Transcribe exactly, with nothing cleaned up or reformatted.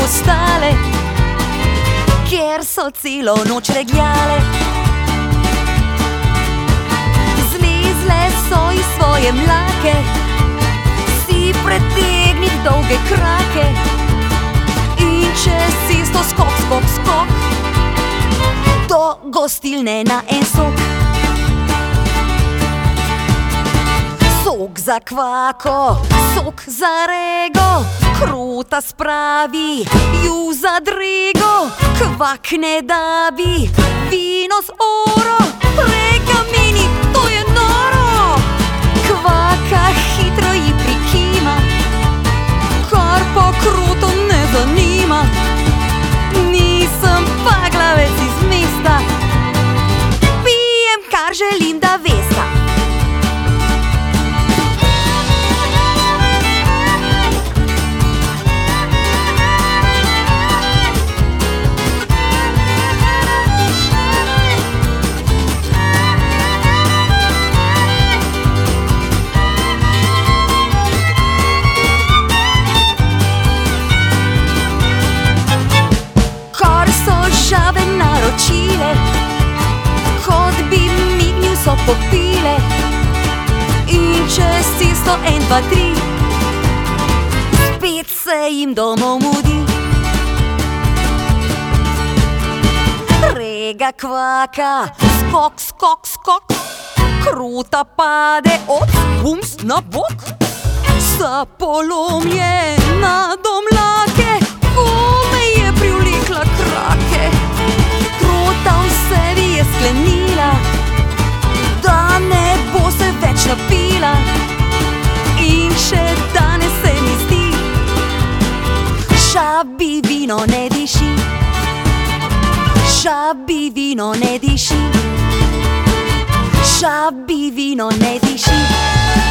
ostale, ker so celo noč regljale. Zlezle so iz svoje mlake, si pretegnit dolge krake in čez cesto skok, skok, skok do gostilne na en sok. Sok za kvako, sok za rego, kruta spravi ju za drego. Kvak ne davi, vino z oro, reka meni, to je noro. Kvaka hitro ji prikima, kar pa kruto ne zanima. Nisem pa glavec iz mesta, pijem, kar želim, da vesta. Žabe naročile, kot bi mignil, so popile in čez cesto en, dva, tri spet se jim domov mudi. Rega kvaka, skok, skok, skok, kruta pade od bums na bok. Sta polomljena do mlake, kome je privlekla krake. Kruta v sebi je sklenila, da ne bo se več napila. In še danes se mi zdi, šabi vino ne diši, šabi vino ne diši, šabi vino ne diši.